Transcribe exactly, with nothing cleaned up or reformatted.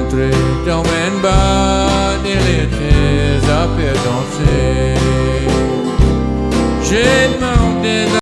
rencontrer t'emmène bas des l'été à faire danser. J'ai demandé